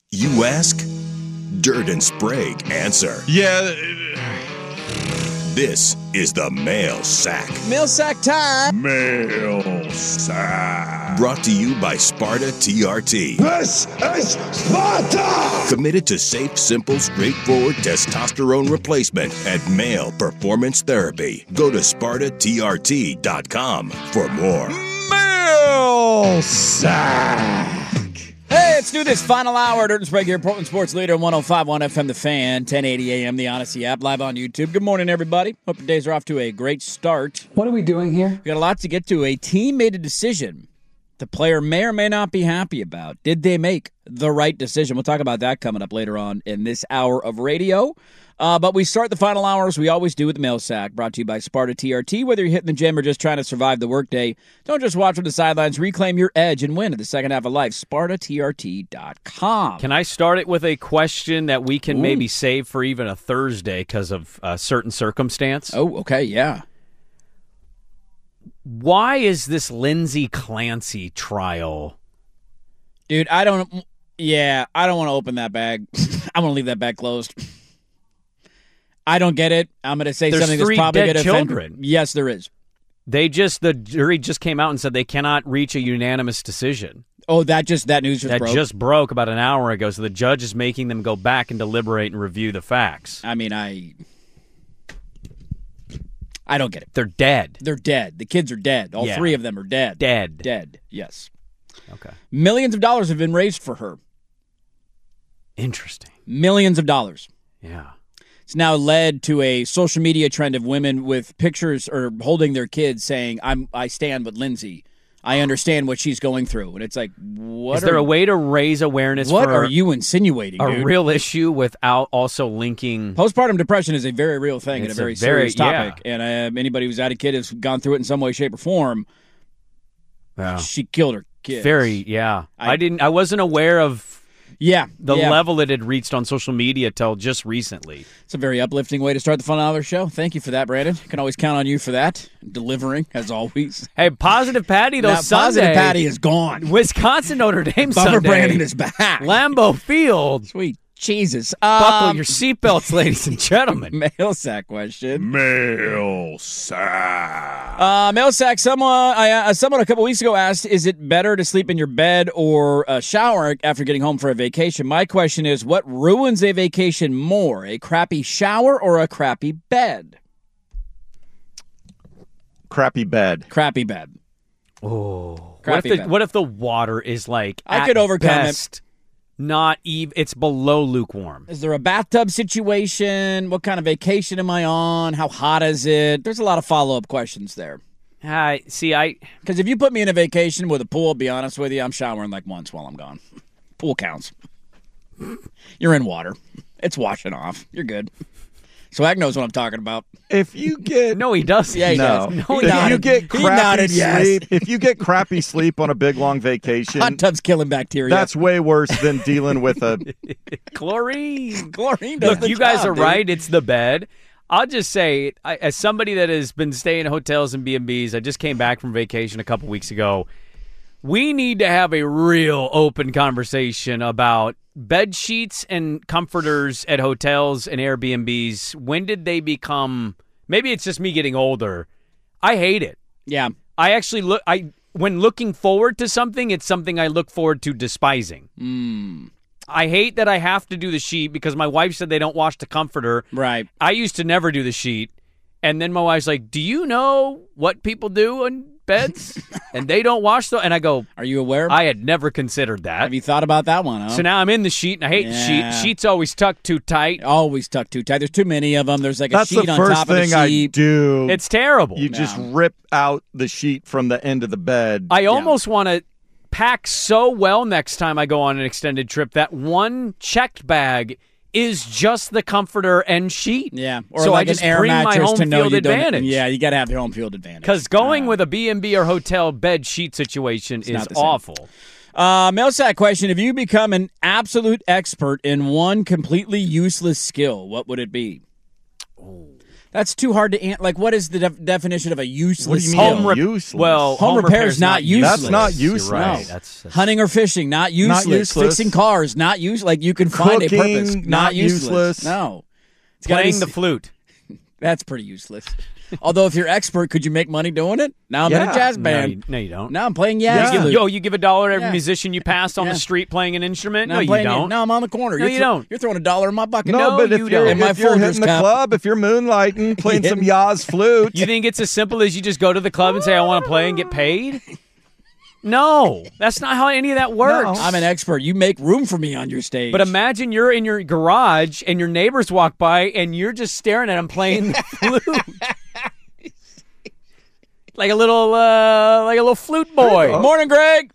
You ask, Dirt and Sprague answer. Yeah. This is the Mail Sack. Mail sack time. Mail sack. Brought to you by Sparta TRT. This is Sparta! Committed to safe, simple, straightforward testosterone replacement and male performance therapy. Go to SpartaTRT.com for more. Mail sack. Hey, let's do this. Final hour. Dirt and Sprague here, Portland Sports Leader, 105.1 FM, The Fan, 1080 AM, the Odyssey app, live on YouTube. Good morning, everybody. Hope your days are off to a great start. What are we doing here? We got a lot to get to. A team made a decision the player may or may not be happy about. Did they make the right decision? We'll talk about that coming up later on in this hour of radio. But we start the final hour as we always do with the Mail Sack, brought to you by Sparta TRT. Whether you're hitting the gym or just trying to survive the workday, don't just watch from the sidelines. Reclaim your edge and win at the second half of life. SpartaTRT.com. Can I start it with a question that we can maybe save for even a Thursday because of a certain circumstance? Oh, okay, yeah. Why is this Lindsey Clancy trial? Dude, I don't want to open that bag. I want to leave that bag closed. I don't get it. I'm going to say There's something that's three probably dead going to offend. children. Yes, there is. The jury just came out and said they cannot reach a unanimous decision. Oh, that news just broke? That just broke about an hour ago, so the judge is making them go back and deliberate and review the facts. I mean, I don't get it. They're dead. They're dead. The kids are dead. All three of them are dead. Dead. Dead, yes. Okay. Millions of dollars have been raised for her. Interesting. Millions of dollars. Yeah. It's now led to a social media trend of women with pictures or holding their kids saying, I stand with Lindsay. I understand what she's going through. And it's like, Is there a way to raise awareness what for are you insinuating, a dude? real issue without also linking... Postpartum depression is a very real thing and a very serious topic. Yeah. And anybody who's had a kid has gone through it in some way, shape, or form. Yeah. She killed her kids. I wasn't aware of the Yeah. level it had reached on social media till just recently. It's a very uplifting way to start the fun hour show. Thank you for that, Brandon. You can always count on you for that. Delivering, as always. Hey, Positive Patty, though, Now, Sunday. Positive Patty is gone. Wisconsin Notre Dame Bumper Sunday. Brandon is back. Lambeau Field. Sweet Jesus. Buckle your seatbelts, ladies and gentlemen. Mail sack question. Mail sack. Mail sack. Someone a couple weeks ago asked, is it better to sleep in your bed or shower after getting home for a vacation? My question is, what ruins a vacation more, a crappy shower or a crappy bed? Crappy bed. Crappy bed. Oh. Crappy bed. What if the water is like, I at could overcome best, not even, it's below lukewarm? Is there a bathtub situation? What kind of vacation am I on? How hot is it? There's a lot of follow-up questions there. Because if you put me in a vacation with a pool, I'll be honest with you, I'm showering like once while I'm gone. Pool counts. You're in water. It's washing off. You're good. Swag knows what I'm talking about. If you get No, he doesn't. Yeah, he no, does. No, he if nodded. you get He crappy nodded, yes. sleep, if you get crappy sleep on a big long vacation, Hot tub's killing bacteria. that's way worse than dealing with a. Chlorine. Chlorine does Look, the you guys job, are dude. right. It's the bed. I'll just say, as somebody that has been staying in hotels and B&Bs, I just came back from vacation a couple weeks ago. We need to have a real open conversation about bed sheets and comforters at hotels and Airbnbs. When did they become? Maybe it's just me getting older. I hate it. Yeah. I actually when looking forward to something, it's something I look forward to despising. I hate that I have to do the sheet because my wife said they don't wash the comforter. Right. I used to never do the sheet. And then my wife's like, do you know what people do in beds? And they don't wash them. And I go, Are you aware? I had never considered that. Have you thought about that one, huh? So now I'm in the sheet, and I hate the Yeah. sheet. Sheet's always tucked too tight. Always tucked too tight. There's too many of them. There's like That's a sheet the on first top of thing the I sheet. do. It's terrible. You just rip out the sheet from the end of the bed. I almost want to pack so well next time I go on an extended trip that one checked bag is just the comforter and sheet. Yeah. Or so like I just an air bring my mattress home to know field you don't. advantage. Yeah, you got to have your home field advantage. Because going with a B&B or hotel bed sheet situation is not the same. awful. Mail sack question. If you become an absolute expert in one completely useless skill, what would it be? That's too hard to answer. Like, what is the definition of a useless What do you skill? mean useless? Well, Home repair is not useless. That's not useless. You're right. No. That's Hunting or fishing, not useless. useless. Fixing cars, not useless. Like, you can find a Cooking, purpose. not useless. No. It's gotta playing be- the flute. That's pretty useless. Although, if you're expert, could you make money doing it? Now I'm in a Yeah. jazz band. No, you don't. Now I'm playing Yaz Yeah. flute. You give $1 to every Yeah. musician you pass on Yeah. the street playing an instrument? Now No, I'm you playing don't. Now I'm on the corner. No, you don't. You're throwing $1 in my bucket. No, but you if you're, don't. In my if you're Folgers hitting the cup. club, if you're moonlighting, playing some Yaz flute, You think it's as simple as you just go to the club and say, I want to play and get paid? No, that's not how any of that works. I'm an expert. You make room for me on your stage. But imagine you're in your garage and your neighbors walk by and you're just staring at them playing the flute. like a little flute boy. Morning, Greg.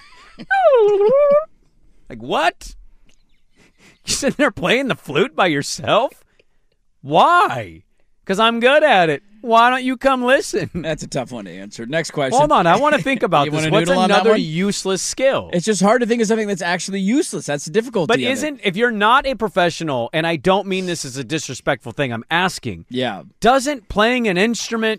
Like, what? You sitting there playing the flute by yourself? Why? Because I'm good at it. Why don't you come listen? That's a tough one to answer. Next question. Hold on, I want to think about You this. wanna What's noodle on that another one? useless skill? It's just hard to think of something that's actually useless. That's the difficulty. But of it. isn't, if you're not a professional, and I don't mean this as a disrespectful thing, I'm asking, Yeah. doesn't playing an instrument,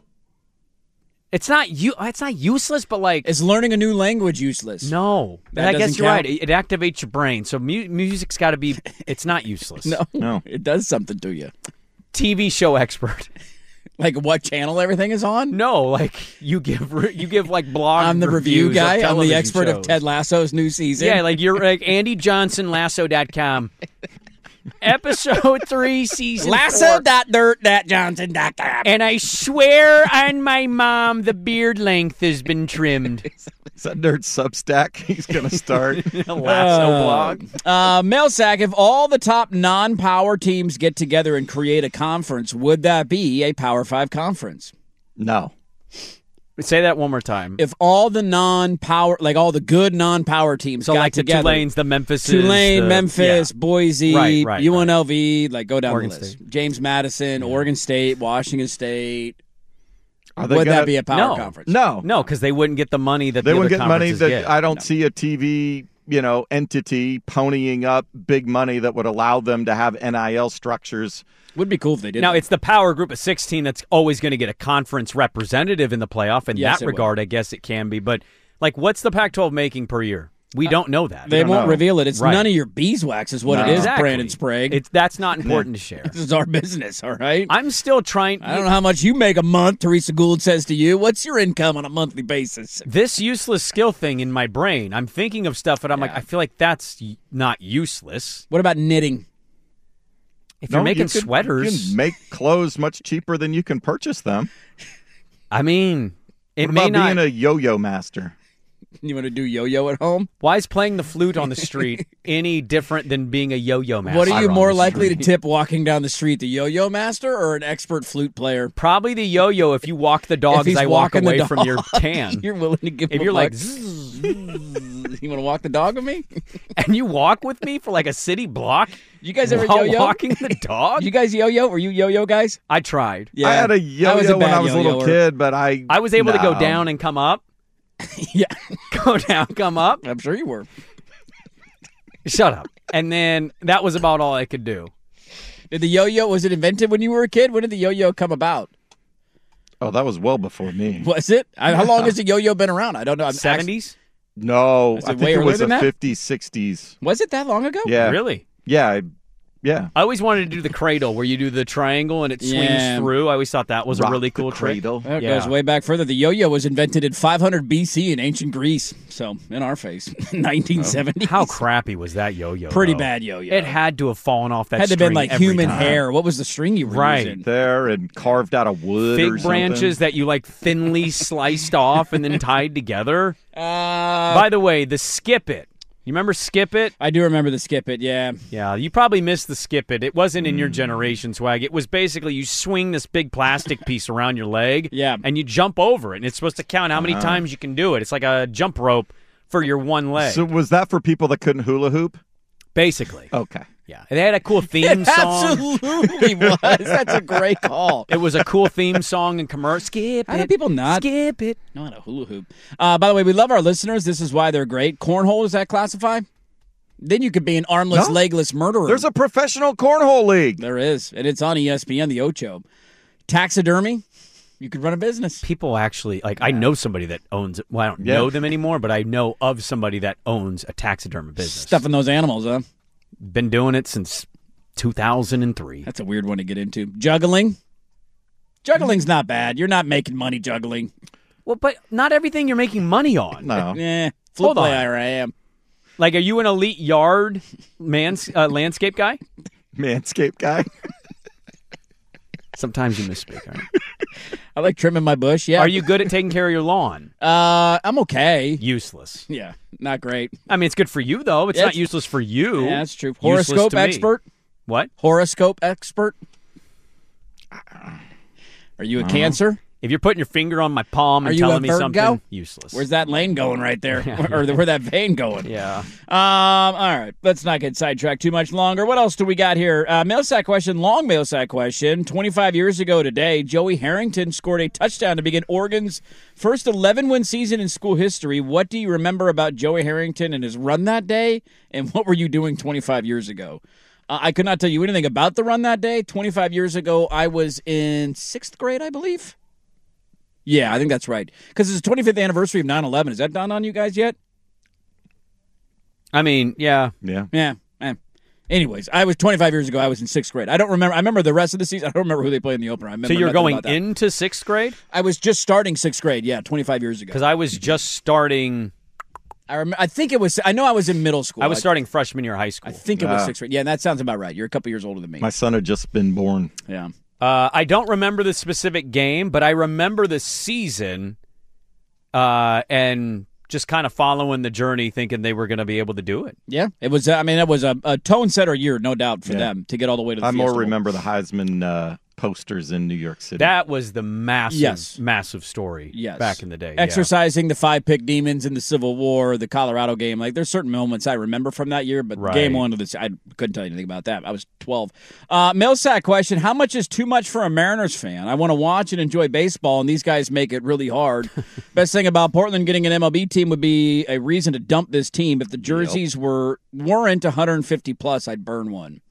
it's not useless, but like, Is learning a new language useless? no. That I guess doesn't you're count? right. It activates your brain. So music's got to be, it's not useless. No. It does something to you. TV show expert. Like what channel everything is on? No, like you give like blog. I'm the review reviews of guy. I'm the television expert of shows. Ted Lasso's new season. Yeah, like you're like Andy Johnson, Lasso.com. Episode 3, season 4. Lasso.dirt.johnson.com. And I swear on my mom, the beard length has been trimmed. is that nerd Substack he's going to start? Lasso blog. Mailsack, if all the top non-power teams get together and create a conference, would that be a Power 5 conference? No. Say that one more time. If all the non-power, like all the good non-power teams So got like together. the Tulanes, the Memphis, Tulane, Memphis, Boise, Right. UNLV, like go down Oregon the list. State. James Madison, Oregon State, Washington State. Are they Would gonna, that be a power No. conference? No. No, because they wouldn't get the money that They the wouldn't other get money conferences that get. I don't see a TV, entity ponying up big money that would allow them to have NIL structures. Would be cool if they did. Now, that. it's the power group of 16 that's always going to get a conference representative in the playoff. In Yes, that it will. regard, I guess it can be. But, like, what's the Pac-12 making per year? We don't know that. They don't won't know. reveal it. It's Right. none of your beeswax is what No. it is, Exactly. Brandon Sprague. That's not important to share. This is our business, all right? I'm still trying. I don't know how much you make a month, Teresa Gould says to you. What's your income on a monthly basis? This useless skill thing in my brain, I'm thinking of stuff and I'm like, I feel like that's not useless. What about knitting? If you're making you can sweaters, make clothes much cheaper than you can purchase them. I mean, it What may about not. being a yo-yo master? You want to do yo-yo at home? Why is playing the flute on the street any different than being a yo-yo master? What are you on more the likely to street? tip walking down the street, the yo-yo master or an expert flute player? Probably the yo-yo if you walk the If dog he's as I walk walking the away from your dog, tan. You're willing to give If him you're a like, buck? "Zzz," You want to walk the dog with me? and you walk with me for like a city block You guys ever while yo-yo? walking the dog? You guys yo-yo? Were you yo-yo guys? I tried. Yeah. I had a I yo-yo was a when bad I was a little yo-yoer. kid, but I was able to go No. down and come up. Yeah. Go down, come up. I'm sure you were. Shut up. And then that was about all I could do. Did the yo-yo, was it invented when you were a kid? When did the yo-yo come about? Oh, that was well before me. Was it? How long has the yo-yo been around? I don't know. 70s? No, Is I it think way it earlier was than the that? 50s, 60s. Was it that long ago? Yeah. Really? Yeah. Yeah. I always wanted to do the cradle where you do the triangle and it swings Yeah. through. I always thought that was a Rock really the cool trick. cradle. That Yeah. goes way back further. The yo-yo was invented in 500 BC in ancient Greece. So, in our face. 1970s. How crappy was that yo-yo? Pretty though? bad yo-yo. It had to have fallen off that had to have been string like every human time. hair. What was the string you were Right. using? There and carved out of wood or Fig branches something. that you like thinly sliced off and then tied together. By the way, the Skip It. You remember Skip It? I do remember the Skip It, yeah. Yeah, you probably missed the Skip It. It wasn't in your generation, Swag. It was basically you swing this big plastic piece around your leg Yeah. and you jump over it. And it's supposed to count how many times you can do it. It's like a jump rope for your one leg, So was that for people that couldn't hula hoop? basically. Okay. Yeah. They had a cool theme song. Absolutely was. That's a great call. It was a cool theme song and commercial. Skip How it. do people not Skip it. know how to hula hoop? By the way, we love our listeners. This is why they're great. Cornhole, does that classify? Then you could be an armless, No. legless murderer. There's a professional cornhole league. There is, and it's on ESPN, the Ocho. taxidermy, you could run a business. People actually, I know somebody that owns it. Well, I don't know them anymore, but I know of somebody that owns a taxidermy business. Stuffing those animals, huh? Been doing it since 2003. That's a weird one to get into. Juggling. Juggling's not bad. You're not making money juggling. Well, but not everything you're making money on. No. Flip player I am. Like, are you an elite yard landscape guy? Manscaped guy. Sometimes you misspeak. Right? I like trimming my bush, yeah. Are you good at taking care of your lawn? I'm okay. Useless. Yeah, not great. I mean, it's good for you, though. It's not useless for you. Yeah, that's true. Useless Horoscope to me. expert? What? Horoscope expert? Are you a Cancer? If you're putting your finger on my palm and Are you telling a me Virgo? something, useless. Where's that lane going right there? Or where that vein going? Yeah. All right. Let's not get sidetracked too much longer. What else do we got here? Mail sack question, long mail sack question. 25 years ago today, Joey Harrington scored a touchdown to begin Oregon's first 11-win season in school history. What do you remember about Joey Harrington and his run that day? And what were you doing 25 years ago? I could not tell you anything about the run that day. 25 years ago, I was in 6th grade, I believe. Yeah, I think that's right. Because it's the 25th anniversary of 9/11. Has that dawned on you guys yet? I mean, yeah. Yeah. Anyways, I was 25 years ago. I was in 6th grade. I don't remember. I remember the rest of the season. I don't remember who they played in the opener. I remember So you're nothing going about that. into 6th grade? I was just starting 6th grade. Yeah, 25 years ago. Because I was just starting. I think it was. I know I was in middle school. I was starting freshman year of high school. I think it was 6th grade. Yeah, that sounds about right. You're a couple years older than me. My son had just been born. Yeah. I don't remember the specific game, but I remember the season and just kind of following the journey, thinking they were going to be able to do it. Yeah, it was. I mean, it was a tone setter year, no doubt, for them to get all the way to the I more Fiesta Bowl. remember the Heisman posters in New York City. That was the massive, Yes. massive story Yes. back in the day. Exercising the 5-pick demons in the Civil War, the Colorado game. Like, there's certain moments I remember from that year, but Right. game one of this, I couldn't tell you anything about that. I was 12. Mail sack question, how much is too much for a Mariners fan? I want to watch and enjoy baseball, and these guys make it really hard. Best thing about Portland getting an MLB team would be a reason to dump this team. If the jerseys weren't 150 plus, I'd burn one.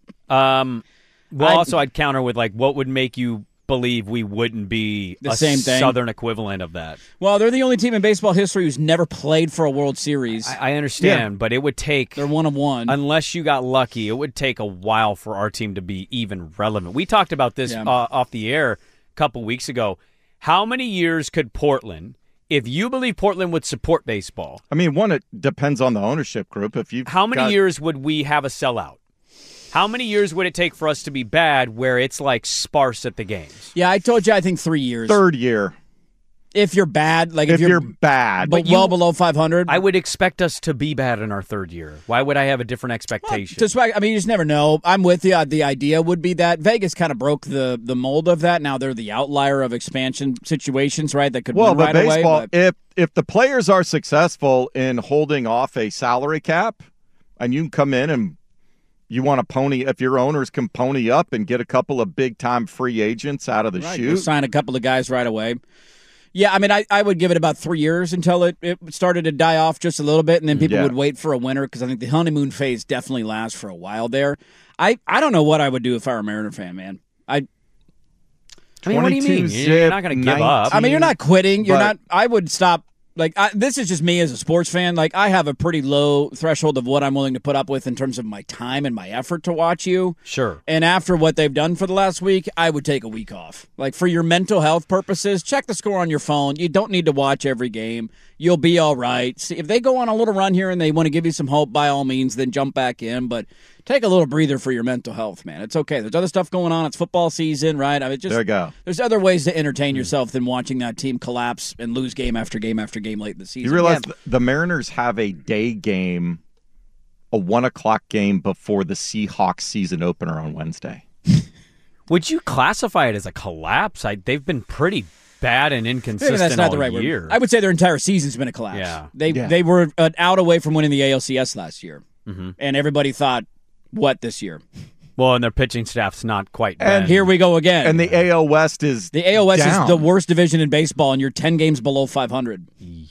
Also, I'd counter with, what would make you believe we wouldn't be The a same thing. southern equivalent of that? Well, they're the only team in baseball history who's never played for a World Series. I understand, but it would take... They're 1-1. Unless you got lucky, it would take a while for our team to be even relevant. We talked about this off the air a couple weeks ago. How many years could Portland, if you believe Portland would support baseball... I mean, one, it depends on the ownership group. How many years would we have a sellout? How many years would it take for us to be bad where it's sparse at the games? Yeah, I told you I think 3 years. Third year. If you're bad, If you're bad. but well below 500. I would expect us to be bad in our third year. Why would I have a different expectation? I mean, you just never know. I'm with you. The idea would be that Vegas kind of broke the mold of that. Now they're the outlier of expansion situations, right? That could win right baseball, away. if the players are successful in holding off a salary cap, and you can come in and you want to pony, if your owners can pony up and get a couple of big-time free agents out of the chute. Sign a couple of guys right away. Yeah, I mean, I would give it about 3 years until it started to die off just a little bit, and then people would wait for a winter because I think the honeymoon phase definitely lasts for a while there. I don't know what I would do if I were a Mariner fan, man. I mean, what do you mean? You're not going to give up. I mean, you're not quitting. You're not. I would stop. This is just me as a sports fan. I have a pretty low threshold of what I'm willing to put up with in terms of my time and my effort to watch you. Sure. And after what they've done for the last week, I would take a week off. For your mental health purposes, check the score on your phone. You don't need to watch every game. You'll be all right. See, if they go on a little run here and they want to give you some hope, by all means, then jump back in. But take a little breather for your mental health, man. It's okay. There's other stuff going on. It's football season, right? I mean, there you go. There's other ways to entertain yourself than watching that team collapse and lose game after game after game late in the season. You realize the Mariners have a day game, a 1:00 game before the Seahawks season opener on Wednesday. Would you classify it as a collapse? They've been pretty bad and inconsistent that's not all the right year. word. I would say their entire season's been a collapse. Yeah. They were an out away from winning the ALCS last year. Mm-hmm. And everybody thought, what this year? Well, and their pitching staff's not quite bad. And here we go again. And the AL West is is the worst division in baseball, and you're 10 games below 500.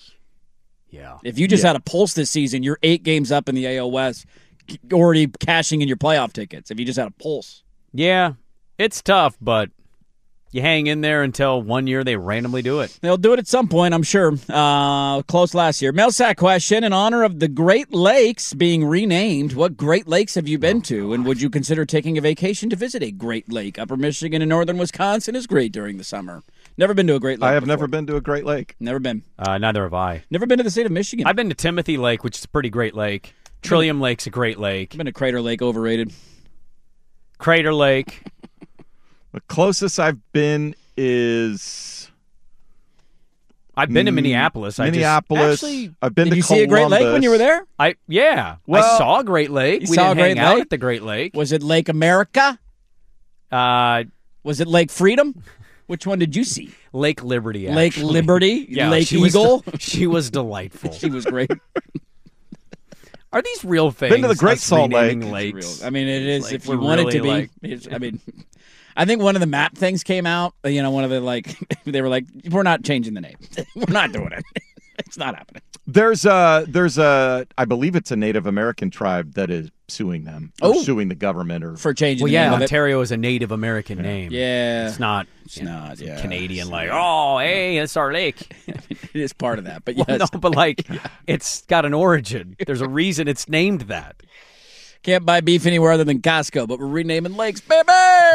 Yeah. If you just had a pulse this season, you're 8 games up in the AL West, already cashing in your playoff tickets. If you just had a pulse. Yeah, it's tough, but You hang in there until one year they randomly do it. They'll do it at some point, I'm sure. Close last year. Mail sack question. In honor of the Great Lakes being renamed, what Great Lakes have you been to? And would you consider taking a vacation to visit a Great Lake? Upper Michigan and northern Wisconsin is great during the summer. Never been to a Great Lake I have before. never been to a Great Lake. Never been. Neither have I. Never been to the state of Michigan. I've been to Timothy Lake, which is a pretty great lake. Trillium Lake's a great lake. I've been to Crater Lake, overrated. Crater Lake. The closest I've been is I've been to Minneapolis. Minneapolis. I've been Did to you see a Great Lake when you were there? I saw a Great Lake. You We saw a didn't Great hang out Lake? at the Great Lake. Was it Lake America? Was it Lake Freedom? Which one did you see? Lake Liberty, actually. Lake Liberty? Yeah, Lake she was Eagle? she was delightful. She was great. Are these real things? Been to the Great us Salt Lake. renaming lakes? I mean, it is Like, if you we're want it to really, be. I think one of the map things came out. One of the they were like, we're not changing the name. We're not doing it. It's not happening. There's a I believe it's a Native American tribe that is suing them. Or suing the government or For changing Well, the yeah, name of it. Ontario is a Native American name. Yeah. It's not. It's not, some yeah. Canadian It's like, not. oh, hey, it's our lake. It is part of that. But Well, yes, no, but it's got an origin. There's a reason it's named that. can't buy beef anywhere other than Costco, but we're renaming lakes, baby!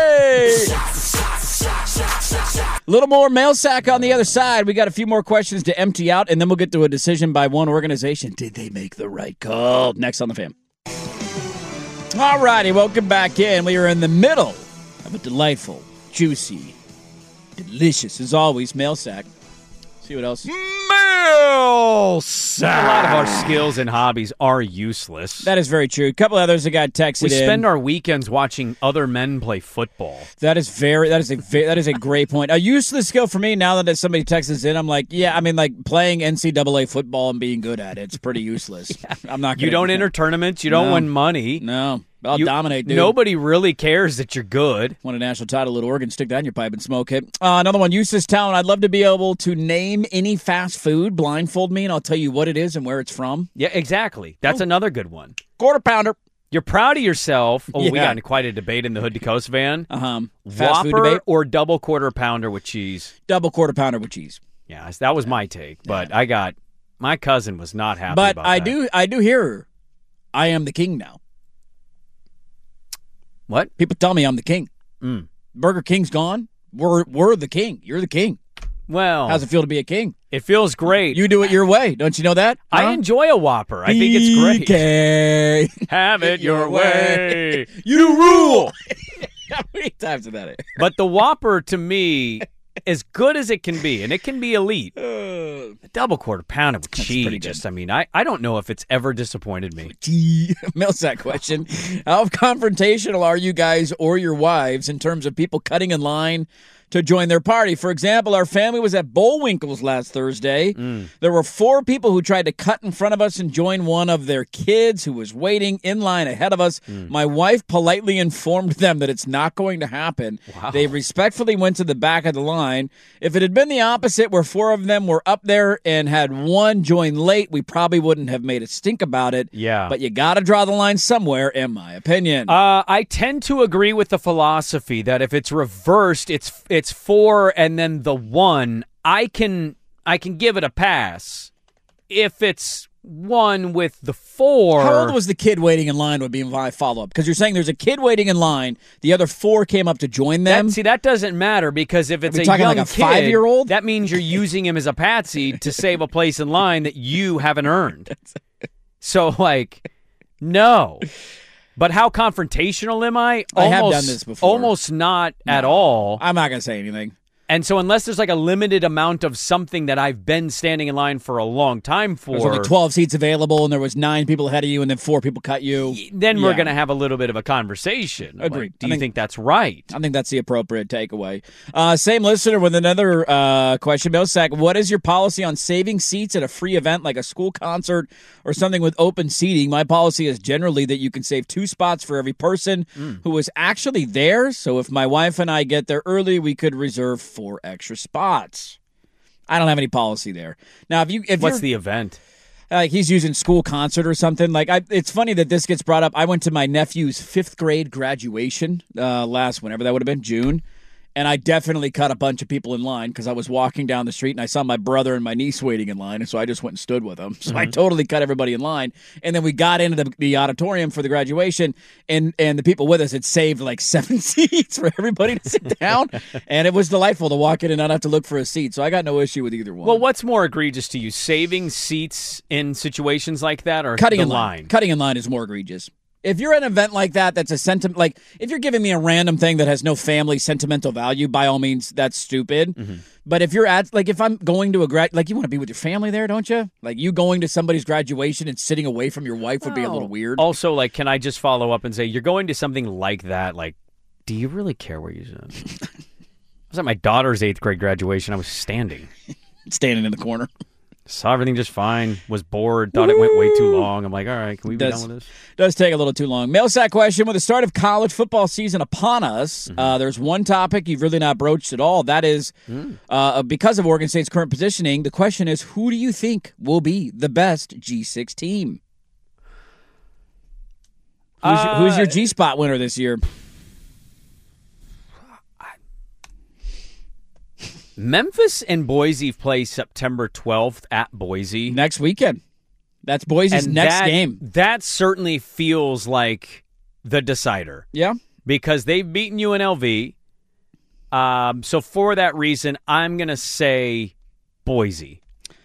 A little more mail sack on the other side. We got a few more questions to empty out, and then we'll get to a decision by one organization. Did they make the right call? Next on the Fan. All righty, welcome back in. We are in the middle of a delightful, juicy, delicious, as always, mail sack. See what else? mail sack. A lot of our skills and hobbies are useless. That is very true. A couple others that got texted We in. spend our weekends watching other men play football. That is a great point. A useless skill for me now that somebody texts us in. I'm like, yeah, I mean, like playing NCAA football and being good at it. It's pretty useless. I'm not. You don't enter tournaments. You don't win money. No, I'll You- dominate, dude. Nobody really cares that you're good. Won a national title at Oregon. Stick that in your pipe and smoke it. Another one, useless talent. I'd love to be able to name any fast food, blindfold me, and I'll tell you what it is and where it's from. Yeah, exactly. That's another good one. Quarter pounder. You're proud of yourself. Oh, we Yeah. got quite a debate in the Hood to Coast van. Fast food Whopper debate. or double quarter pounder with cheese. Double quarter pounder with cheese. Yeah, that was my take. But my cousin was not happy But about I that. do hear I am the king now. What? People tell me I'm the king. Mm. Burger King's gone. We're the king. You're the king. Well, How's it feel to be a king? it feels great. You do it your way. Don't you know that? I enjoy a Whopper. I think it's great. BK. Have it your way. You rule. How many times did that? But the Whopper, to me, as good as it can be, and it can be elite. A double quarter pounder with pretty good. cheese. I don't know if it's ever disappointed me. Mails that question. How confrontational are you guys or your wives in terms of people cutting in line to join their party? For example, our family was at Bullwinkle's last Thursday. There were 4 people who tried to cut in front of us and join one of their kids who was waiting in line ahead of us. My wife politely informed them that it's not going to happen. Wow. They respectfully went to the back of the line. If it had been the opposite, where 4 of them were up there and had one join late, we probably wouldn't have made a stink about it. Yeah. But you got to draw the line somewhere, in my opinion. I tend to agree with the philosophy that if it's reversed, it's 4 and then the 1. I can give it a pass. If it's 1 with the 4. How old was the kid waiting in line would be my follow-up? Because you're saying there's a kid waiting in line. The other 4 came up to join them. that doesn't matter because if it's we a talking young like a kid, 5-year-old? that means you're using him as a patsy to save a place in line that you haven't earned. So, no. But how confrontational am I? I have done this before. Almost not at all. I'm not going to say anything. And so unless there's a limited amount of something that I've been standing in line for a long time for, There's only 12 seats available, and there was 9 people ahead of you, and then 4 people cut you. then we're Yeah. going to have a little bit of a conversation. Agreed. Do you think that's right? I think that's the appropriate takeaway. Same listener with another question. Millsack, what is your policy on saving seats at a free event like a school concert or something with open seating? My policy is generally that you can save 2 spots for every person who is actually there. So if my wife and I get there early, we could reserve 4 extra spots. I don't have any policy there. Now, if What's you're, the event? like he's using school concert or something. It's funny that this gets brought up. I went to my nephew's 5th grade graduation whenever that would have been, June. And I definitely cut a bunch of people in line because I was walking down the street and I saw my brother and my niece waiting in line. And so I just went and stood with them. So I totally cut everybody in line. And then we got into the auditorium for the graduation. And the people with us had saved like 7 seats for everybody to sit down. And it was delightful to walk in and not have to look for a seat. So I got no issue with either one. Well, what's more egregious to you, saving seats in situations like that or cutting the in line? Cutting in line is more egregious. If you're at an event like that, that's a sentiment. Like if you're giving me a random thing that has no family sentimental value, by all means, that's stupid. But if you're at, like, if I'm going to like you want to be with your family there, don't you? Like you going to somebody's graduation and sitting away from your wife would be a little weird. Also, like, can I just follow up and say, you're going to something like that? Like, do you really care where you sit? I was at my daughter's 8th grade graduation. I was standing in the corner. Saw everything just fine, was bored, thought it went way too long. I'm like, all right, can we be done with this? Does take a little too long. Mail sack question. With the start of college football season upon us, there's one topic you've really not broached at all. That is, because of Oregon State's current positioning, the question is, who do you think will be the best G6 team? Who's your G-Spot winner this year? Memphis and Boise play September 12th at Boise. Next weekend. That's Boise's next game. That certainly feels like the decider. Yeah. Because they've beaten UNLV. So for that reason, I'm going to say Boise.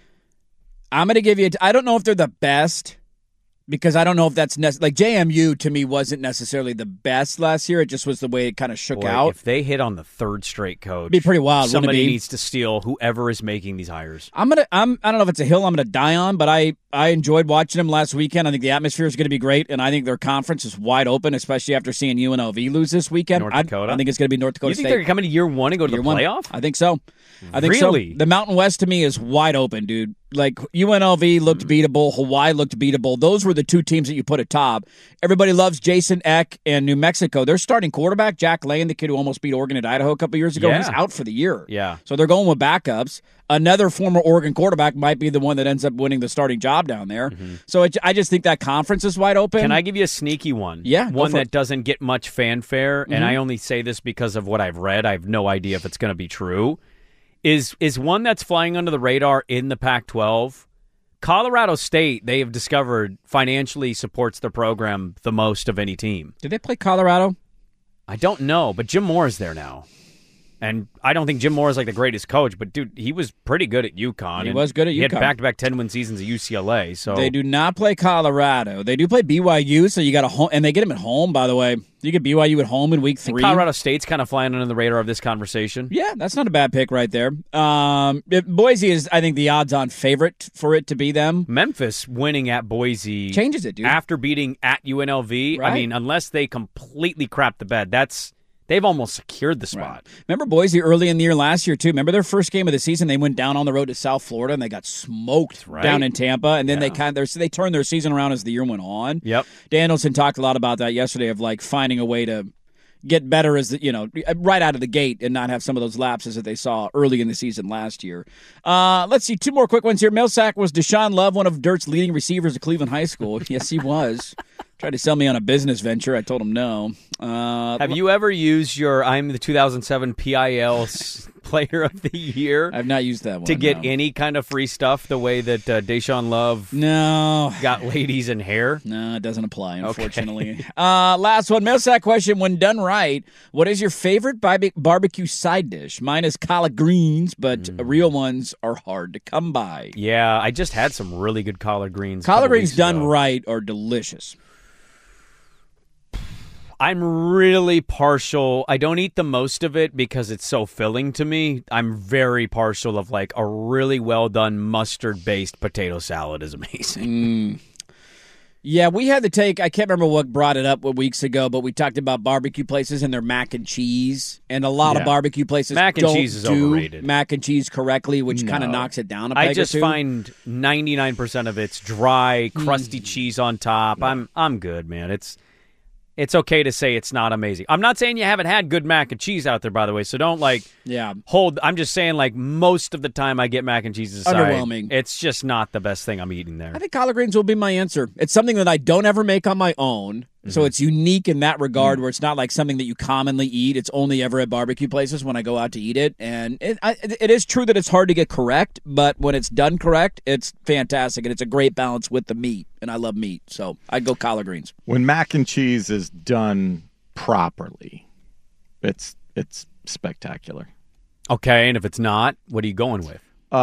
I'm going to give you I don't know if they're the best. Because I don't know if that's like JMU to me wasn't necessarily the best last year. It just was the way it kind of shook out. If they hit on the 3rd straight coach, it'd be pretty wild. Somebody needs to steal whoever is making these hires. I don't know if it's a hill I'm gonna die on, but I enjoyed watching them last weekend. I think the atmosphere is gonna be great, and I think their conference is wide open, especially after seeing UNLV lose this weekend. North Dakota. I think it's gonna be North Dakota State. You think they're coming to year 1 and go to the playoff? I think so. I think really? So. The Mountain West to me is wide open, dude. Like UNLV looked beatable, Hawaii looked beatable. Those were the two teams that you put atop. Everybody loves Jason Eck and New Mexico. Their starting quarterback, Jack Lane, the kid who almost beat Oregon at Idaho a couple years ago, he's out for the year. Yeah. So they're going with backups. Another former Oregon quarterback might be the one that ends up winning the starting job down there. So I just think that conference is wide open. Can I give you a sneaky one? Yeah. One that doesn't get much fanfare, and I only say this because of what I've read. I have no idea if it's going to be true. Is one that's flying under the radar in the Pac-12. Colorado State, they have discovered, financially supports their program the most of any team. Did they play Colorado? I don't know, but Jim Moore is there now. And I don't think Jim Moore is like the greatest coach, but dude, he was pretty good at UConn. He was good at UConn. He had back-to-back 10-win seasons at UCLA. So they do not play Colorado. They do play BYU, so you got a home, and they get them at home. By the way, you get BYU at home in week 3. And Colorado State's kind of flying under the radar of this conversation. Yeah, that's not a bad pick right there. Boise is, I think, the odds-on favorite for it to be them. Memphis winning at Boise changes it, dude. After beating at UNLV. Right. I mean, unless they completely crap the bed, they've almost secured the spot. Right. Remember Boise early in the year last year, too? Remember their first game of the season? They went down on the road to South Florida, and they got smoked down in Tampa. And then they turned their season around as the year went on. Yep. Danielson talked a lot about that yesterday of, like, finding a way to get better right out of the gate and not have some of those lapses that they saw early in the season last year. Let's see, 2 more quick ones here. Millsack, was Deshaun Love one of Dirt's leading receivers at Cleveland High School? Yes, he was. Tried to sell me on a business venture. I told him no. Have you ever used your I'm the 2007 PIL Player of the Year? I've not used that one. To get any kind of free stuff the way that Deshaun Love got ladies and hair? No, it doesn't apply, unfortunately. Okay. Last one. Millsack question. When done right, what is your favorite barbecue side dish? Mine is collard greens, but real ones are hard to come by. Yeah, I just had some really good collard greens. Collard greens done right are delicious. I'm really partial. I don't eat the most of it because it's so filling to me. I'm very partial of like a really well done mustard-based potato salad is amazing. Yeah, we had the take. I can't remember what brought it up weeks ago, but we talked about barbecue places and their mac and cheese. And a lot of barbecue places don't do overrated. Mac and cheese correctly, which kind of knocks it down a peg I just or two. find 99% of it's dry, crusty cheese on top. I'm good, man. It's okay to say it's not amazing. I'm not saying you haven't had good mac and cheese out there, by the way, so don't hold. I'm just saying most of the time I get mac and cheese aside, underwhelming. It's just not the best thing I'm eating there. I think collard greens will be my answer. It's something that I don't ever make on my own. So it's unique in that regard where it's not like something that you commonly eat. It's only ever at barbecue places when I go out to eat it. And it is true that it's hard to get correct, but when it's done correct, it's fantastic. And it's a great balance with the meat. And I love meat. So I'd go collard greens. When mac and cheese is done properly, it's spectacular. Okay, and if it's not, what are you going with?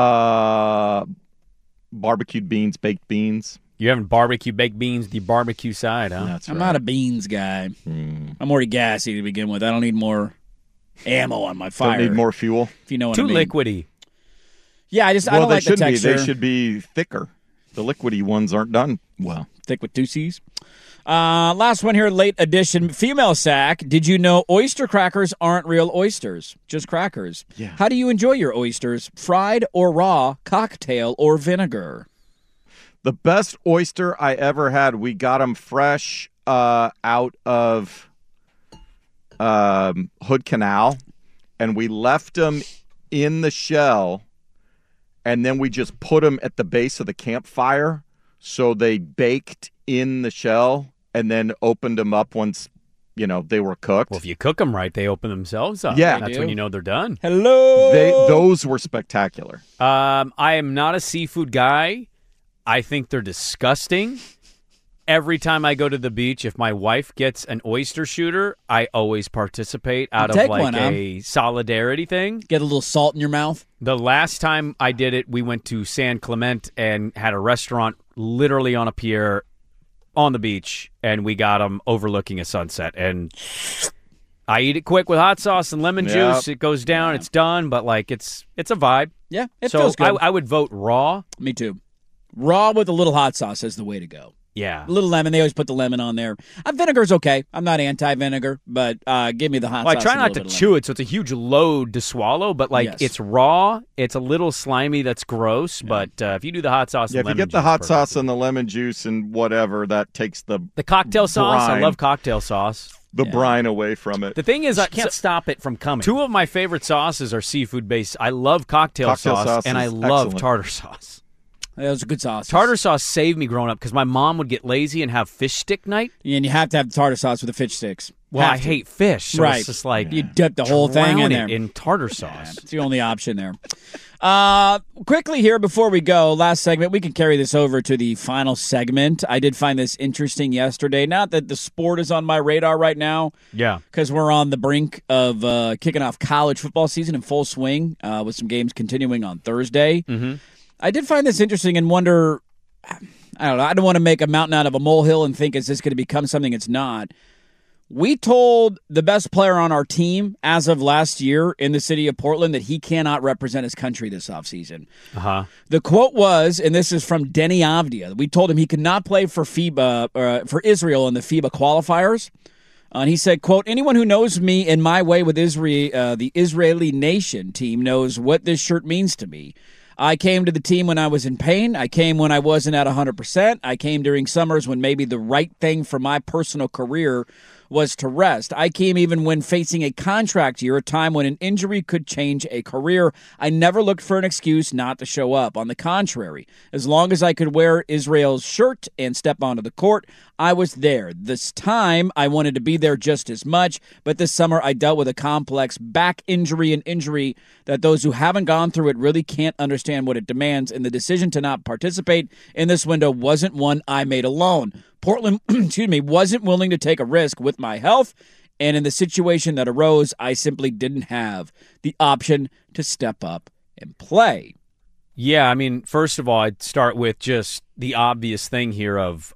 Barbecued beans, baked beans. You having barbecue baked beans, the barbecue side, huh? That's right. I'm not a beans guy. I'm already gassy to begin with. I don't need more ammo on my fire. Don't need more fuel. If you know what Too I mean. liquidy. Yeah, I don't like the texture. They should be thicker. The liquidy ones aren't done well. Thick with 2 C's. Last one here, late edition. Female sack. Did you know oyster crackers aren't real oysters? Just crackers. Yeah. How do you enjoy your oysters? Fried or raw? Cocktail or vinegar? The best oyster I ever had, we got them fresh out of Hood Canal, and we left them in the shell, and then we just put them at the base of the campfire, so they baked in the shell, and then opened them up once, they were cooked. Well, if you cook them right, they open themselves up. Yeah. That's when you know they're done. Hello. Those were spectacular. I am not a seafood guy. I think they're disgusting. Every time I go to the beach, if my wife gets an oyster shooter, I always participate out of like a solidarity thing. Get a little salt in your mouth. The last time I did it, we went to San Clemente and had a restaurant literally on a pier on the beach, and we got them overlooking a sunset. And I eat it quick with hot sauce and lemon juice. It goes down, it's done, but like it's a vibe. Yeah, it feels good. I would vote raw. Me too. Raw with a little hot sauce is the way to go. Yeah. A little lemon. They always put the lemon on there. Vinegar's okay. I'm not anti-vinegar, but give me the hot sauce. I try not to chew it, so it's a huge load to swallow, but it's raw. It's a little slimy. That's gross, but if you do the hot sauce and lemon juice. If you get the hot sauce and the lemon juice and whatever, that takes the cocktail sauce. brine, I love cocktail sauce. The brine away from it. The thing is, I can't stop it from coming. 2 of my favorite sauces are seafood-based. I love cocktail sauce, and I love excellent. tartar sauce. That was a good sauce. Tartar sauce saved me growing up because my mom would get lazy and have fish stick night. And you have to have the tartar sauce with the fish sticks. Well, I hate fish, so right. It's just like you dip the whole thing in there. In tartar sauce. It's the only option there. Quickly here before we go, last segment, we can carry this over to the final segment. I did find this interesting yesterday. Not that the sport is on my radar right now. Yeah. Because we're on the brink of kicking off college football season in full swing with some games continuing on Thursday. Mm-hmm. I did find this interesting and wonder, I don't know, I don't want to make a mountain out of a molehill and think, is this going to become something it's not? We told the best player on our team as of last year in the city of Portland that he cannot represent his country this offseason. Uh-huh. The quote was, and this is from Denny Avdia, we told him he could not play for FIBA, for Israel in the FIBA qualifiers. And he said, quote, anyone who knows me in my way with Israel, the Israeli nation team knows what this shirt means to me. I came to the team when I was in pain. I came when I wasn't at 100%. I came during summers when maybe the right thing for my personal career was to rest. I came even when facing a contract year, a time when an injury could change a career. I never looked for an excuse not to show up. On the contrary, as long as I could wear Israel's shirt and step onto the court, I was there. This time, I wanted to be there just as much, but this summer I dealt with a complex back injury, an injury that those who haven't gone through it really can't understand what it demands, and the decision to not participate in this window wasn't one I made alone. Portland, wasn't willing to take a risk with my health, and in the situation that arose, I simply didn't have the option to step up and play. Yeah, I mean, first of all, I'd start with just the obvious thing here of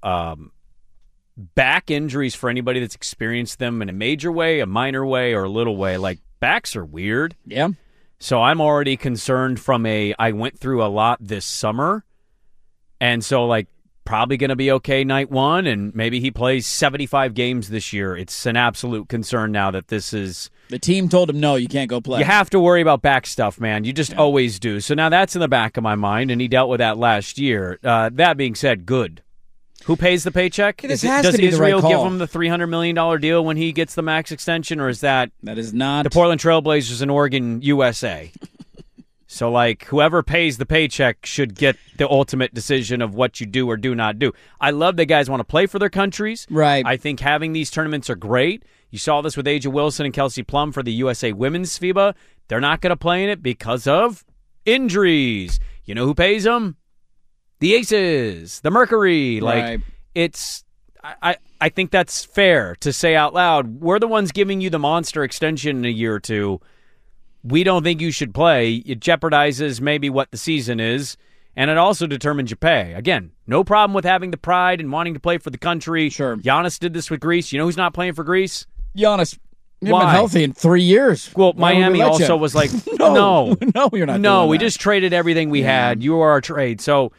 back injuries for anybody that's experienced them in a major way, a minor way, or a little way. Like, backs are weird. Yeah. So I'm already concerned from I went through a lot this summer, and so, like, probably going to be okay night one, and maybe he plays 75 games this year. It's an absolute concern now that this is... The team told him, no, you can't go play. You have to worry about back stuff, man. You just always do. So now that's in the back of my mind, and he dealt with that last year. That being said, good. Who pays the paycheck? Does Israel give him the $300 million deal when he gets the max extension, or is that... That is not... The Portland Trailblazers in Oregon, USA? So, like, whoever pays the paycheck should get the ultimate decision of what you do or do not do. I love that guys want to play for their countries. Right. I think having these tournaments are great. You saw this with Aja Wilson and Kelsey Plum for the USA Women's FIBA. They're not going to play in it because of injuries. You know who pays them? The Aces, the Mercury. Like, Right. it's... I think that's fair to say out loud. We're the ones giving you the monster extension in a year or two. We don't think you should play. It jeopardizes maybe what the season is, and it also determines your pay. Again, no problem with having the pride and wanting to play for the country. Sure. Giannis did this with Greece. You know who's not playing for Greece? Giannis, you've Why? been healthy in 3 years. Well, Why would we Miami let also you? was like, No, no, you're not. no. doing We that. just traded everything we had. You are our trade. So,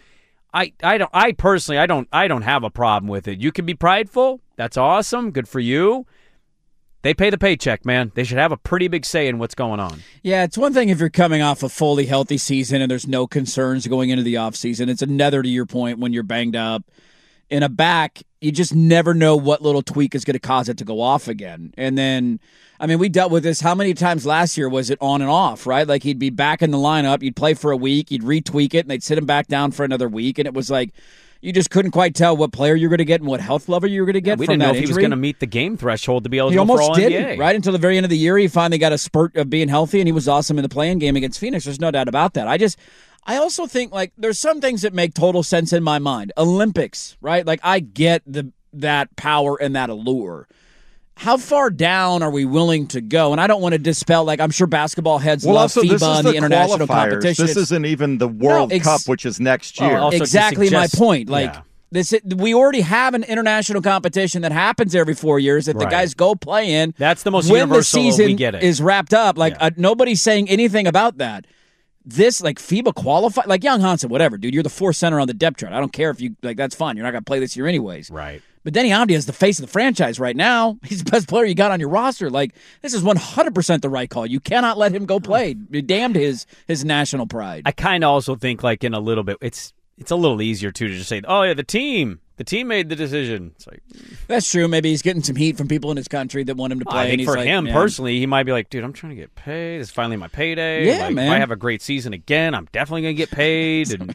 I personally don't have a problem with it. You can be prideful. That's awesome. Good for you. They pay the paycheck, man. They should have a pretty big say in what's going on. Yeah, it's one thing if you're coming off a fully healthy season and there's no concerns going into the offseason. It's another, to your point, when you're banged up. In a back, you just never know what little tweak is going to cause it to go off again. And then, I mean, we dealt with this. How many times last year was it on and off, right? Like he'd be back in the lineup, you'd play for a week, you'd retweak it, and they'd sit him back down for another week. And it was like, you just couldn't quite tell what player you're going to get and what health level you were going to get We from didn't know that if he was injury. going to meet the game threshold to be He eligible for almost All didn't, NBA. right? Until the very end of the year, he finally got a spurt of being healthy, and he was awesome in the play-in game against Phoenix. There's no doubt about that. I also think, like, there's some things that make total sense in my mind. Olympics, right? Like, I get that power and that allure. How far down are we willing to go? And I don't want to dispel, like, I'm sure basketball heads love also, this FIBA is and the international qualifiers. competition. This isn't even the World ex- Cup, which is next year. Also, to exactly suggest- my point. Like, yeah. we already have an international competition that happens every 4 years that the Right. guys go play in. That's the most when universal, the season we get it. is wrapped up. Like, Yeah. nobody's saying anything about that. This, like, FIBA qualify, like Young Hansen, whatever, dude. You're the fourth center on the depth chart. I don't care if you, like, that's fine. You're not going to play this year anyways. Right. But Denny Avdia is the face of the franchise right now. He's the best player you got on your roster. Like, this is 100% the right call. You cannot let him go play. You're damned his national pride. I kind of also think, like, in a little bit, it's a little easier, too, to just say, oh, yeah, the team made the decision. It's like, That's true. Maybe he's getting some heat from people in his country that want him to play. I and think he's for like, him yeah. personally, he might be like, dude, I'm trying to get paid. It's finally my payday. Yeah, like, man. If I have a great season again, I'm definitely going to get paid. And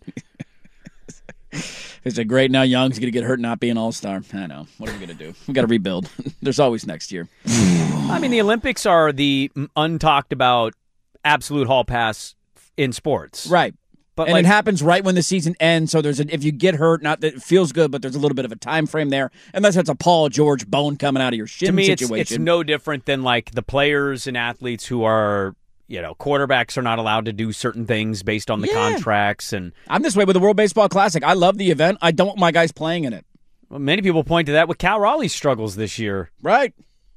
It's a great now. Young's going to get hurt and not be an all-star. I know. What are we going to do? We got to rebuild. There's always next year. I mean, the Olympics are the untalked about absolute hall pass in sports. Right. But And like, it happens right when the season ends. So if you get hurt, not that it feels good, but there's a little bit of a time frame there. Unless it's a Paul George bone coming out of your shin to me, situation. it's no different than like the players and athletes who are, quarterbacks are not allowed to do certain things based on the contracts. And I'm this way with the World Baseball Classic. I love the event. I don't want my guys playing in it. many people point to that with Cal Raleigh's struggles this year. Right.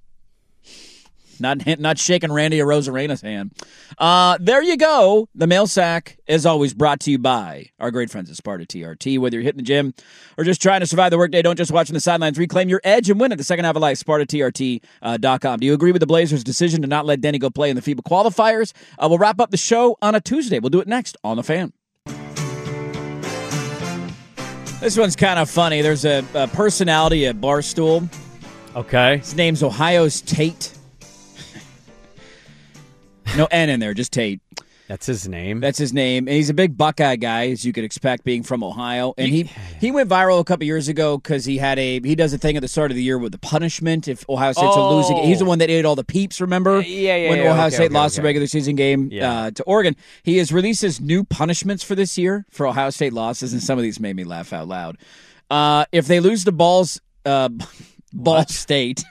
Not shaking Randy Arozarena's hand. There you go. The Mail Sack, as always, brought to you by our great friends at Sparta TRT. Whether you're hitting the gym or just trying to survive the workday, don't just watch from the sidelines. Reclaim your edge and win at the second half of life. SpartaTRT.com. Do you agree with the Blazers' decision to not let Denny go play in the FIBA qualifiers? We'll wrap up the show on a Tuesday. We'll do it next on The Fan. This one's kind of funny. There's a personality at Barstool. Okay. His name's Ohio's Tate. No N in there, just Tate. That's his name. That's his name. And he's a big Buckeye guy, as you could expect, being from Ohio. And he went viral a couple years ago because he does a thing at the start of the year with the punishment if Ohio State's a losing. He's the one that ate all the peeps, remember? Yeah. When Ohio State lost the okay. regular season game to Oregon. He has released his new punishments for this year for Ohio State losses, and some of these made me laugh out loud. If they lose to Ball State,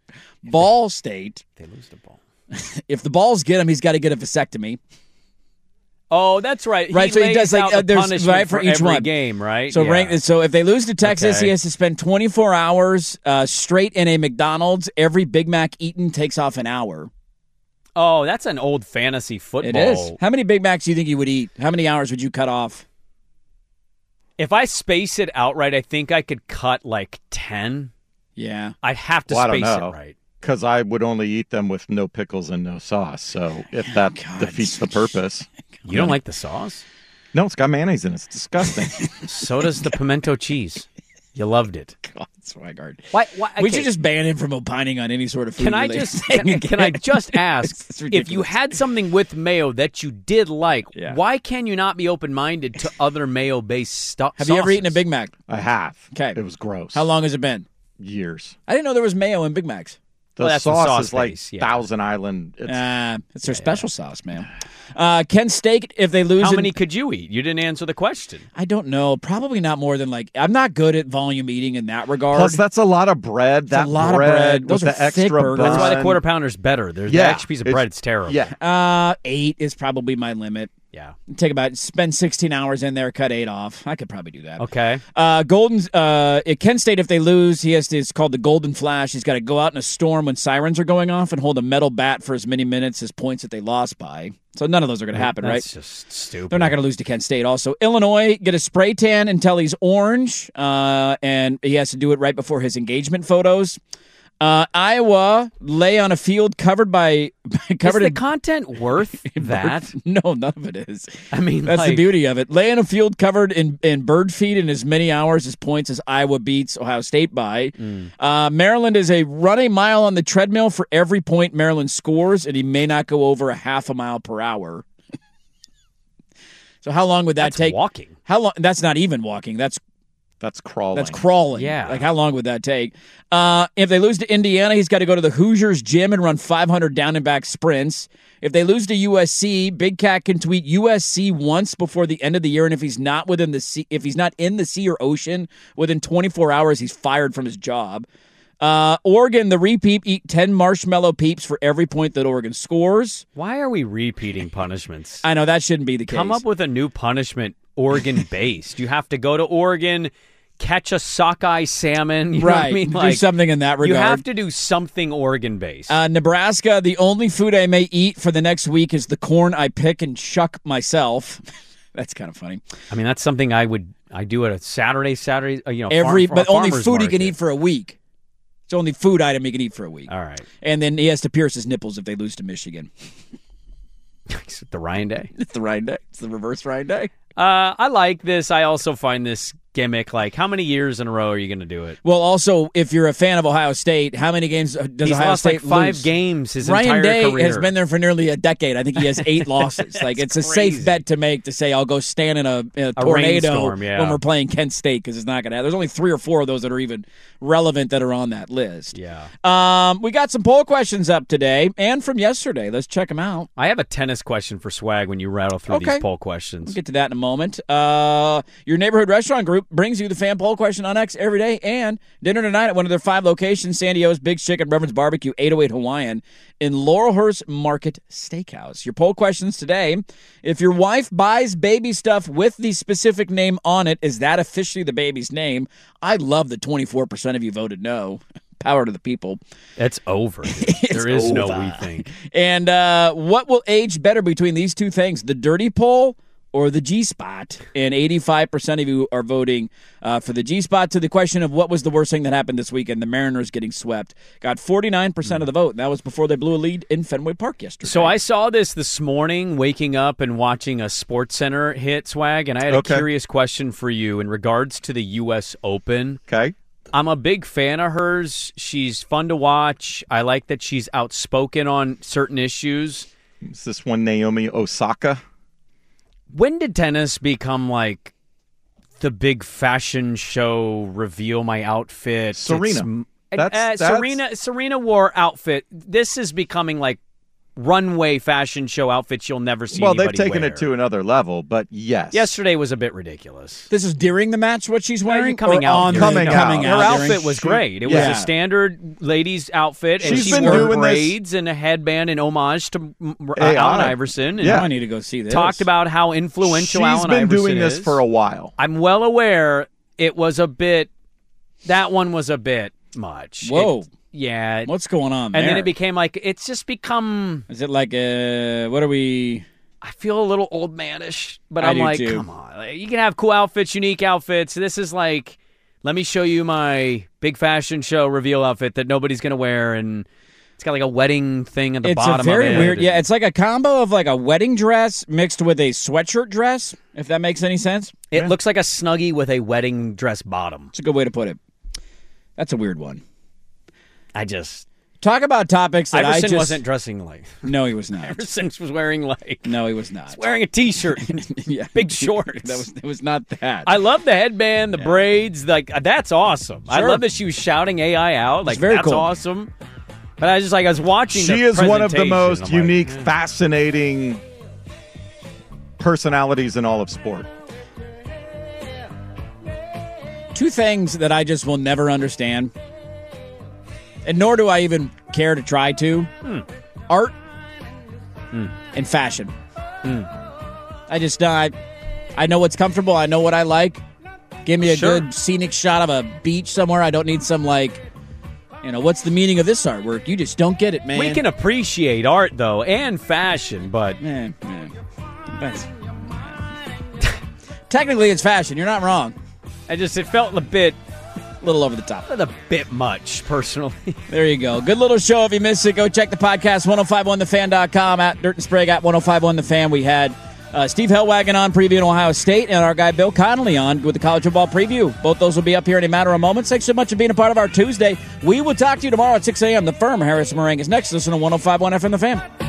They lose the ball. if the Balls get him, he's got to get a vasectomy. Oh, that's right. Right, so he lays does, like, out the there's- punishment right, for each every one. game, right? So Yeah. so if they lose to Texas, Okay. he has to spend 24 hours straight in a McDonald's. Every Big Mac eaten takes off an hour. Oh, that's an old fantasy football. It is. How many Big Macs do you think you would eat? How many hours would you cut off? If I space it out right, I think I could cut like 10. Yeah. I'd have to Well, I don't space know. it right. Because I would only eat them with no pickles and no sauce. So if that defeats the purpose. You don't like the sauce? No, it's got mayonnaise in it. It's disgusting. So does the pimento cheese. You loved it. God, Swigart. Why, We okay. should just ban him from opining on any sort of food. Can I related just thing can I just ask It's if ridiculous. you had something with mayo that you did like, Yeah. why can you not be open-minded to other mayo-based stuff? Have you ever eaten a Big Mac? I have. Okay. It was gross. How long has it been? Years. I didn't know there was mayo in Big Macs. The Well, that's the sauce sauce is like base, yeah. Thousand Island. It's, It's their special sauce, man. Kent Steak, if they lose How in- many could you eat? You didn't answer the question. I don't know. Probably not more than I'm not good at volume eating in that regard. plus, that's a lot of bread. a lot of bread. Those with are the extra thick burgers. That's why the bun. quarter pounder's better. There's Yeah, the extra piece of bread. It's terrible. Yeah. 8 is probably my limit. Yeah. Spend 16 hours in there, cut 8 off. I could probably do that. Okay. At Kent State, if they lose, it's called the Golden Flash. He's got to go out in a storm when sirens are going off and hold a metal bat for as many minutes as points that they lost by. So none of those are going to happen, right? That's just stupid. They're not going to lose to Kent State. Also, Illinois get a spray tan until he's orange, and he has to do it right before his engagement photos. Iowa lay on a field covered Is covered the in content worth that? No, none of it is. I mean, That's the like- beauty of it. Lay in a field covered in bird feed in as many hours as points as Iowa beats Ohio State by. Maryland is run a mile on the treadmill for every point Maryland scores, and he may not go over a half a mile per hour. So how long would that That's take? walking. How long? That's not even walking. That's crawling. That's crawling. Yeah. Like, how long would that take? If they lose to Indiana, he's got to go to the Hoosiers gym and run 500 down and back sprints. If they lose to USC, Big Cat can tweet USC once before the end of the year, and if he's not in the sea or ocean within 24 hours, he's fired from his job. Oregon, the repeat, eat 10 marshmallow peeps for every point that Oregon scores. Why are we repeating punishments? I know that shouldn't be the case. Come up with a new punishment, Oregon-based. You have to go to Oregon, catch a sockeye salmon. You know what I mean? do something in that regard. You have to do something Oregon-based. Nebraska, the only food I may eat for the next week is the corn I pick and shuck myself. That's kind of funny. I mean, that's something I do at a Saturday, But only farmer's food he can market. eat for a week. It's only food item he can eat for a week. All right. And then he has to pierce his nipples if they lose to Michigan. Is it the Ryan Day? It's the Ryan Day. It's the reverse Ryan Day. I like this. I also find this gimmick. Like, how many years in a row are you going to do it? Well, also, if you're a fan of Ohio State, how many games does He's Ohio lost State like 5 lose? games his Ryan entire Day career. has been there for nearly a decade. I think he has 8 losses. Like, it's a crazy. safe bet to make to say I'll go stand in a tornado rainstorm, yeah. when we're playing Kent State because it's not going to happen. There's only 3 or 4 of those that are even relevant that are on that list. Yeah. We got some poll questions up today and from yesterday. Let's check them out. I have a tennis question for Swag when you rattle through Okay. these poll questions. We'll get to that in a moment. Your neighborhood restaurant group brings you the fan poll question on X every day and dinner tonight at one of their 5 locations, San Diego's Big's Chicken, Reverend's Barbecue, 808 Hawaiian, in Laurelhurst Market Steakhouse. Your poll questions today: if your wife buys baby stuff with the specific name on it, is that officially the baby's name? I love that 24% of you voted no. Power to the people. It's over. There is no we think. And what will age better between these two things, the dirty poll or the G-spot? And 85% of you are voting for the G-spot. To the question of what was the worst thing that happened this weekend, the Mariners getting swept, got 49% of the vote. And that was before they blew a lead in Fenway Park yesterday. So I saw this morning, waking up and watching a SportsCenter hit, Swag, and I had a curious question for you in regards to the U.S. Open. Okay. I'm a big fan of hers. She's fun to watch. I like that she's outspoken on certain issues. Is this one Naomi Osaka? When did tennis become like the big fashion show, reveal my outfit? Serena. Serena wore outfit. This is becoming like runway fashion show outfits you'll never see Well, anybody they've taken wear. it to another level, but yes. Yesterday was a bit ridiculous. this is during the match what she's wearing? coming or out on during the- it. coming Her out outfit was great. It was Yeah. a standard ladies' outfit, and She's she been wore doing this- braids and a headband in homage to AI. Allen Iverson. And Yeah. I need to go see this. talked about how influential She's Allen been Iverson doing this is. for a while. I'm well aware it was a bit. That one was a bit much. Whoa. Yeah. What's going on And there? then it became like it's just become. Is it like what are we? I feel a little old manish, but I I'm do like, too. come on. Like, you can have cool outfits, unique outfits. This is like, let me show you my big fashion show reveal outfit that nobody's going to wear. And It's got like a wedding thing at the It's bottom a very of it. weird. Yeah, it's like a combo of like a wedding dress mixed with a sweatshirt dress, if that makes any sense. It looks like a Snuggie with a wedding dress bottom. It's a good way to put it. That's a weird one. Talk about topics that Iverson wasn't dressing like. No, he was not. Iverson was wearing like. No, he was not. He's wearing a T-shirt, yeah. big shorts. It was not that. I love the headband, the braids. Like that's awesome. Sure. I love that she was shouting AI out. Like very that's cool. awesome. But I was watching. She the is one of the presentation. most I'm unique, like, fascinating personalities in all of sport. Two things that I just will never understand, and nor do I even care to try to. Art and fashion. I just I know what's comfortable. I know what I like. Give me a good scenic shot of a beach somewhere. I don't need some what's the meaning of this artwork? You just don't get it, man. We can appreciate art though and fashion, but technically it's fashion. You're not wrong. it felt a little over the top. A bit much, personally. There you go. Good little show. If you missed it, go check the podcast, 1051thefan.com, at Dirt and Sprague, at 1051thefan. We had Steve Hellwagon on previewing Ohio State and our guy Bill Connolly on with the college football preview. Both those will be up here in a matter of moments. Thanks so much for being a part of our Tuesday. We will talk to you tomorrow at 6 a.m. The Firm, Harris Morangus next. Listen to 1051 FM The Fan.